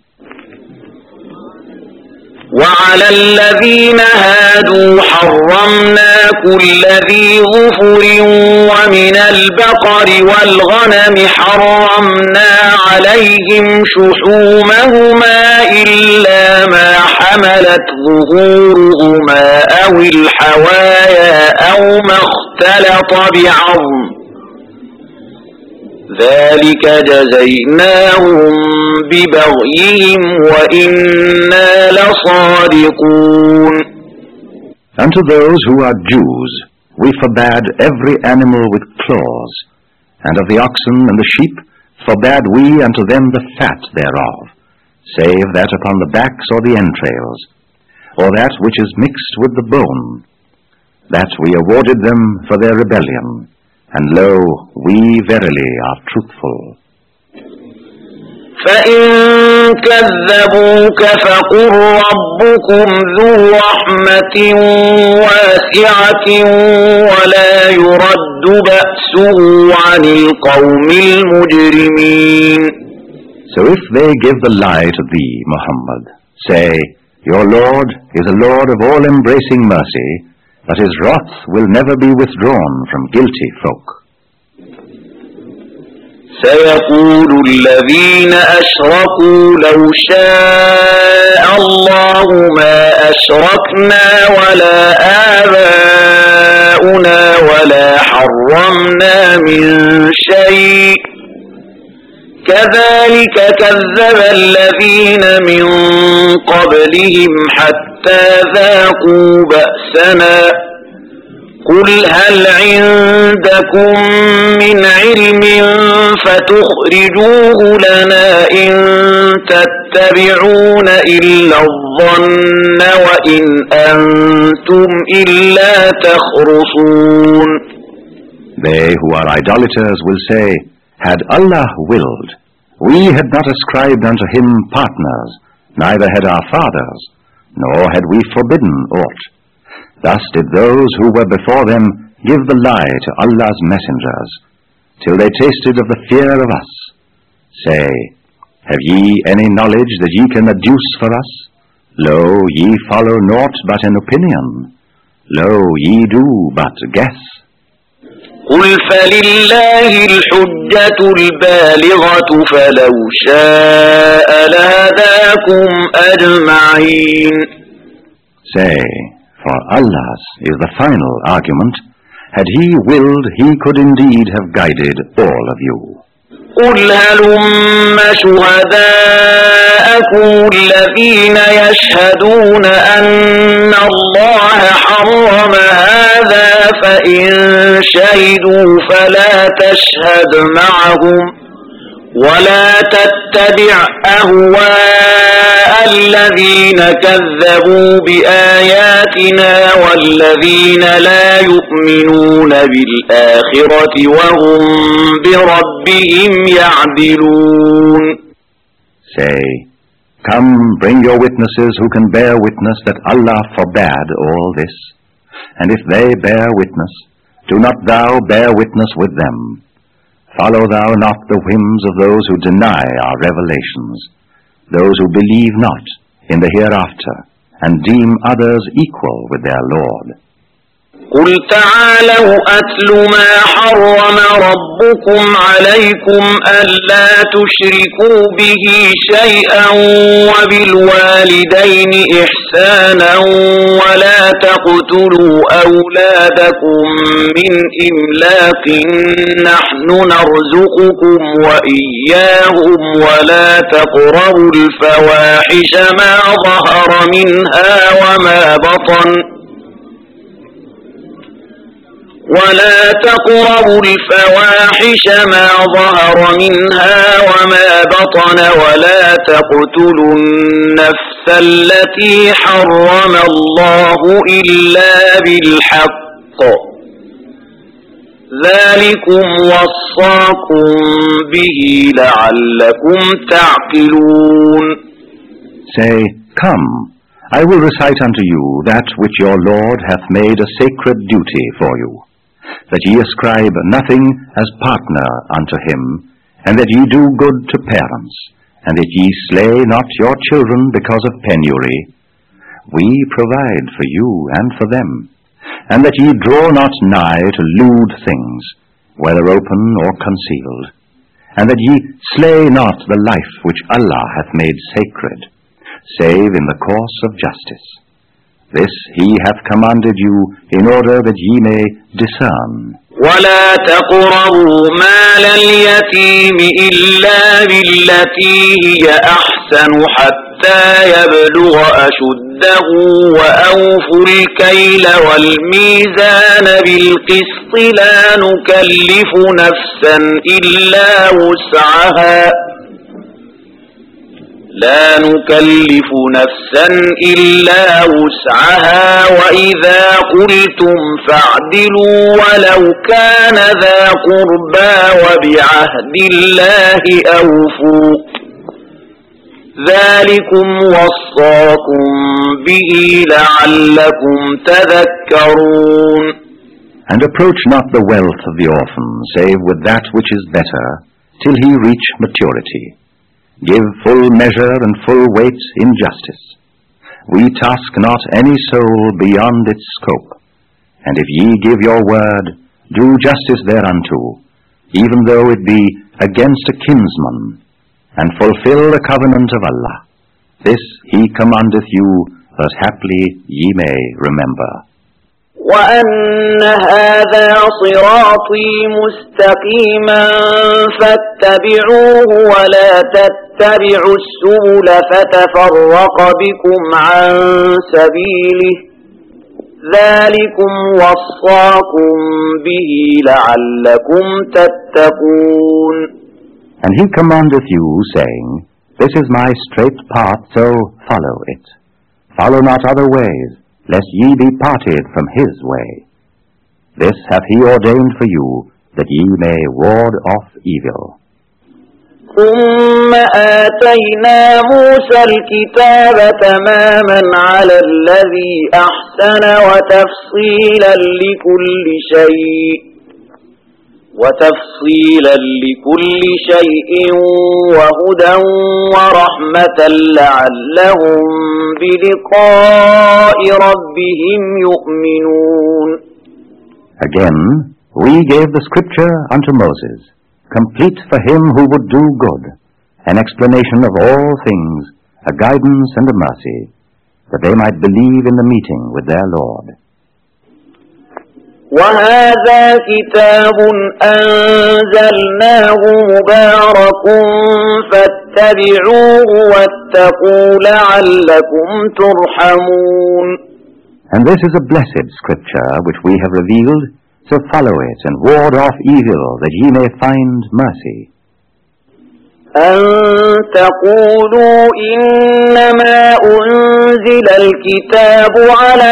Speaker 1: وعلى الذين هادوا حرمنا كل ذي ظفر ومن البقر والغنم حرمنا عليهم شحومهما إلا ما حملت ظهورهما أو الحوايا أو ما اختلط بعظم ذلك جزيناهم ببغيهم وإنا لصادقون.
Speaker 2: Unto those who are Jews we forbade every animal with claws, and of the oxen and the sheep forbade we unto them the fat thereof, save that upon the backs or the entrails, or that which is mixed with the bone. That we awarded them for their rebellion, and lo, we verily are truthful.
Speaker 1: فإن كذبوك فقل ربكم ذو رحمة واسعة ولا يرد بأسه عن القوم المجرمين.
Speaker 2: So if they give the lie to thee, Muhammad, say, your Lord is a Lord of all-embracing mercy, but his wrath will never be withdrawn from guilty folk.
Speaker 1: سيقول الذين أشركوا لو شاء الله ما أشركنا ولا آباؤنا ولا حرمنا من شيء كذلك كذب الذين من قبلهم حتى ذاقوا بأسنا قل هل عندكم من علم فتخرجوه لنا إن تتبعون إلا الظن وإن أنتم إلا تخرصون.
Speaker 2: They who are idolaters will say, had Allah willed, we had not ascribed unto him partners, neither had our fathers, nor had we forbidden aught. Thus did those who were before them give the lie to Allah's messengers, till they tasted of the fear of us. Say, have ye any knowledge that ye can adduce for us? Lo, ye follow naught but an opinion. Lo, ye do but guess.
Speaker 1: قل فلله الحجة البالغة فلو شاء لهداكم أجمعين.
Speaker 2: Say, for Allah's is the final argument. Had he willed, he could indeed have guided all of you.
Speaker 1: قل هلم شهداءكم الذين يشهدون أن الله حرم هذا فإن شهدوا فلا تشهد معهم ولا تتبع أهواء الذين كذبوا بآياتنا والذين لا يؤمنون بالآخرة وهم بربهم يعدلون.
Speaker 2: Say, come, bring your witnesses who can bear witness that Allah forbade all this. And if they bear witness, do not thou bear witness with them. Follow thou not the whims of those who deny our revelations, those who believe not in the hereafter, and deem others equal with their Lord.
Speaker 1: قل تعالوا أتل ما حرم ربكم عليكم ألا تشركوا به شيئا وبالوالدين إحسانا ولا تقتلوا أولادكم من إملاق نحن نرزقكم وإياهم ولا تقربوا الفواحش ما ظهر منها وما بطن ولا تقربوا الفواحش ما ظهر منها وما بطن ولا تقتلوا النفس التي حرم الله إلا بالحق ذلكم وصاكم به لعلكم تعقلون.
Speaker 2: Say, come, I will recite unto you that which your Lord hath made a sacred duty for you, that ye ascribe nothing as partner unto him, and that ye do good to parents, and that ye slay not your children because of penury. We provide for you and for them, and that ye draw not nigh to lewd things, whether open or concealed, and that ye slay not the life which Allah hath made sacred, save in the course of justice. This he hath commanded you in order that ye may discern.
Speaker 1: ولا تقربوا مال اليتيم إلا بالتي هي أحسن حتى يبلغ أشده وأوفوا الكيل والميزان بالقسط لا نكلف نفسا إلا وسعها وإذا قلتم فاعدلوا ولو كان ذا قربى وبعهد الله أوفوا ذلكم وصاكم به لعلكم تذكرون.
Speaker 2: And approach not the wealth of the orphan, save with that which is better, till he reach maturity. Give full measure and full weight in justice. We task not any soul beyond its scope. And if ye give your word, do justice thereunto, even though it be against a kinsman, and fulfill the covenant of Allah. This he commandeth you, that haply ye may remember.
Speaker 1: وأن هذا صراطي مستقيما فاتبعوه ولا تتبعوا السبل فتفرق بكم عن سبيله ذلكم وصاكم به لعلكم تتقون.
Speaker 2: And he commandeth you, saying, This is my straight path, so follow it. Follow not other ways, lest ye be parted from his way. This hath he ordained for you, that ye may ward off evil.
Speaker 1: ثم آتينا موسى الكتاب تماما على الذي أحسن وتفصيلا لكل شيء وهدى ورحمة لعلهم بلقاء ربهم يؤمنون.
Speaker 2: Again, we gave the scripture unto Moses, complete for him who would do good, an explanation of all things, a guidance and a mercy, that they might believe in the meeting with their Lord.
Speaker 1: وهذا كتاب أنزلناه مبارك فاتبعوه واتقوا لعلكم ترحمون.
Speaker 2: And this is a blessed scripture which we have revealed, so follow it and ward off evil, that ye may find mercy.
Speaker 1: أن تقولوا إنما أنزل الكتاب على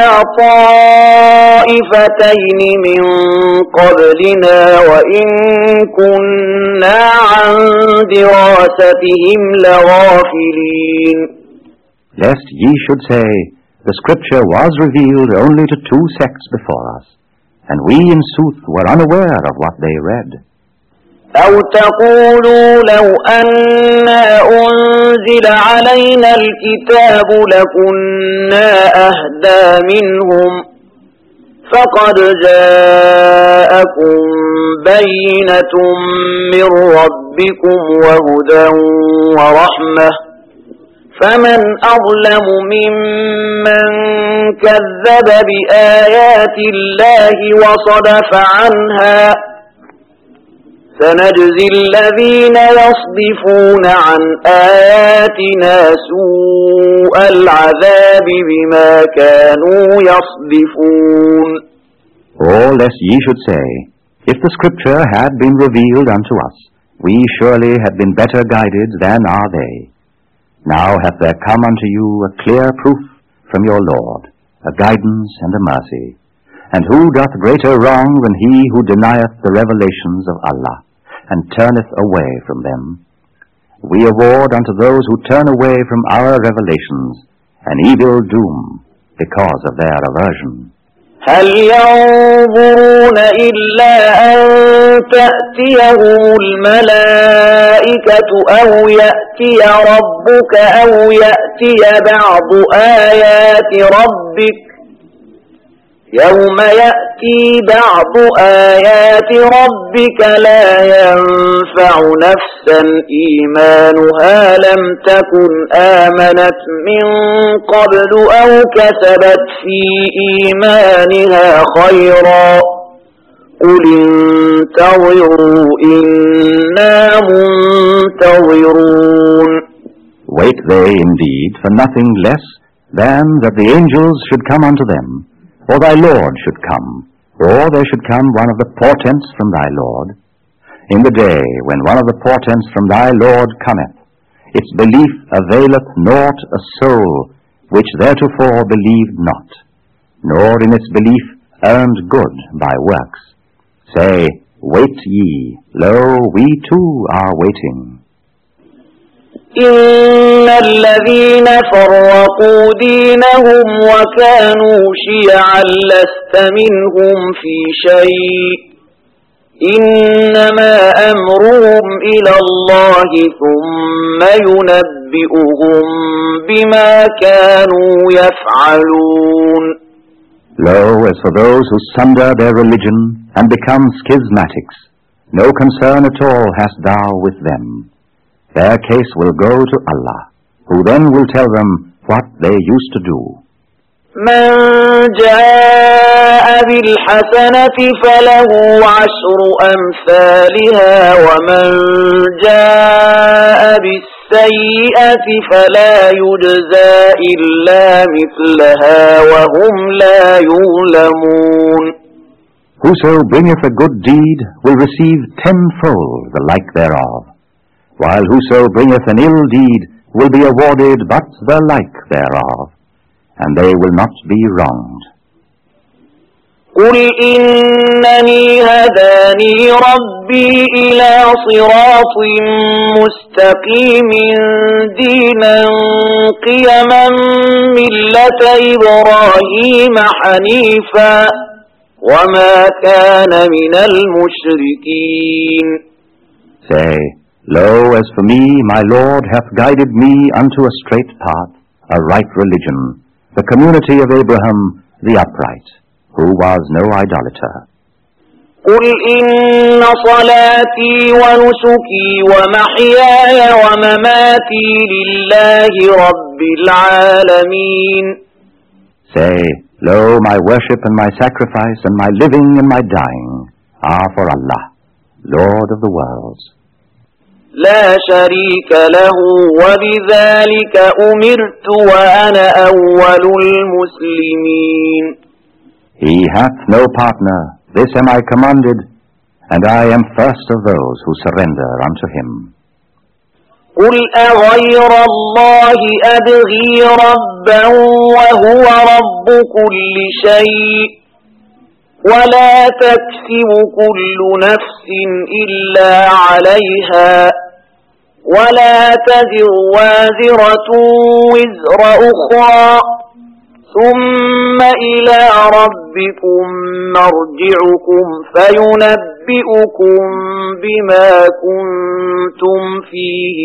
Speaker 1: طائفتين من قبلنا وإن كنا عن دراستهم لغافلين.
Speaker 2: Lest ye should say, the scripture was revealed only to two sects before us, and we in sooth were unaware of what they read.
Speaker 1: أو تقولوا لو أنا أنزل علينا الكتاب لكنا أهدى منهم فقد جاءكم بينة من ربكم وهدى ورحمة فمن أظلم ممن كذب بآيات الله وصدف عنها سنجزي الذين يصدفون عن آياتنا سوء العذاب بما كانوا يصدفون.
Speaker 2: Or lest ye should say, if the scripture had been revealed unto us, we surely had been better guided than are they. Now hath there come unto you a clear proof from your Lord, a guidance and a mercy. And who doth greater wrong than he who denieth the revelations of Allah, and turneth away from them? We award unto those who turn away from our revelations an evil doom because of their aversion.
Speaker 1: هل ينظرون إلا أن تأتيهم الملائكة أو يأتي ربك أو يأتي بعض آيات ربك يوم يأتي بعض آيات ربك لا ينفع نفسا إيمانها لم تكن آمنت من قبل أو كسبت في إيمانها خيرا قل انتظروا إنا منتظرون.
Speaker 2: Wait they indeed for nothing less than that the angels should come unto them, or thy Lord should come, or there should come one of the portents from thy Lord. In the day when one of the portents from thy Lord cometh, its belief availeth naught a soul which theretofore believed not, nor in its belief earned good by works. Say, wait ye, lo, we too are waiting.
Speaker 1: إن الذين فرقوا دينهم وكانوا شيعا لست منهم في شيء إنما أمرهم إلى الله ثم ينبئهم بما كانوا يفعلون.
Speaker 2: Lo, as for those who sunder their religion and become schismatics, No concern at all hast thou with them. Their case will go to Allah, who then will tell them what they used to do.
Speaker 1: من جاء بالحسنة فله عشر أمثالها ومن جاء بالسيئة فلا يجزى إلا مثلها وهم لا يظلمون.
Speaker 2: Whoso bringeth a good deed will receive tenfold the like thereof, while whoso bringeth an ill deed will be awarded but the like thereof, and they will not be wronged.
Speaker 1: قل إنني هداني ربي إلى صراط مستقيم دينا قيما ملة إبراهيم حنيفا وما كان من المشركين.
Speaker 2: Say, Lo, as for me, my Lord hath guided me unto a straight path, a right religion, the community of Abraham, the upright, who was no idolater.
Speaker 1: قل إن صلاتي ونسكي ومحياي ومماتي لله رب العالمين.
Speaker 2: Say, Lo, my worship and my sacrifice and my living and my dying are for Allah, Lord of the worlds.
Speaker 1: لا شريك له وبذلك أمرت وأنا أول المسلمين.
Speaker 2: He hath no partner, this am I commanded, and I am first of those who surrender unto him.
Speaker 1: قل أغير الله أبغي ربا وهو رب كل شيء ولا تكسب كل نفس إلا عليها ولا تزر وازرة وزر أخرى ثم إلى ربكم مرجعكم فينبئكم بما كنتم فيه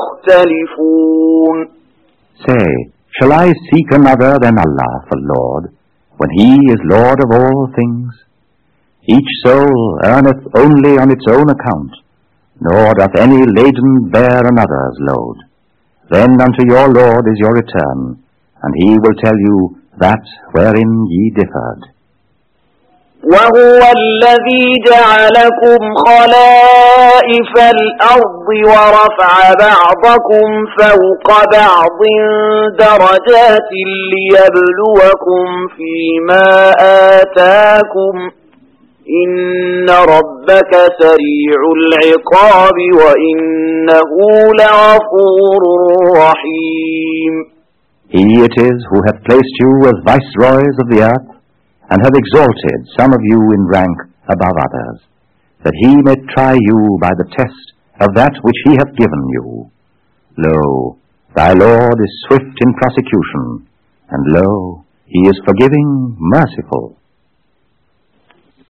Speaker 1: تختلفون.
Speaker 2: Say, shall I seek another than Allah for Lord, when He is Lord of all things? Each soul earneth only on its own account, nor doth any laden bear another's load. Then unto your Lord is your return, and He will tell you that wherein ye differed.
Speaker 1: وهو الذي جعلكم خلائف الأرض ورفع بعضكم فوق بعض درجات ليبلوكم فيما آتاكم إن ربك سريع العقاب وإنه لغفور رحيم.
Speaker 2: He it is who hath placed you as viceroys of the earth, and hath exalted some of you in rank above others, that he may try you by the test of that which he hath given you. Lo, thy Lord is swift in prosecution, and lo, he is forgiving, merciful.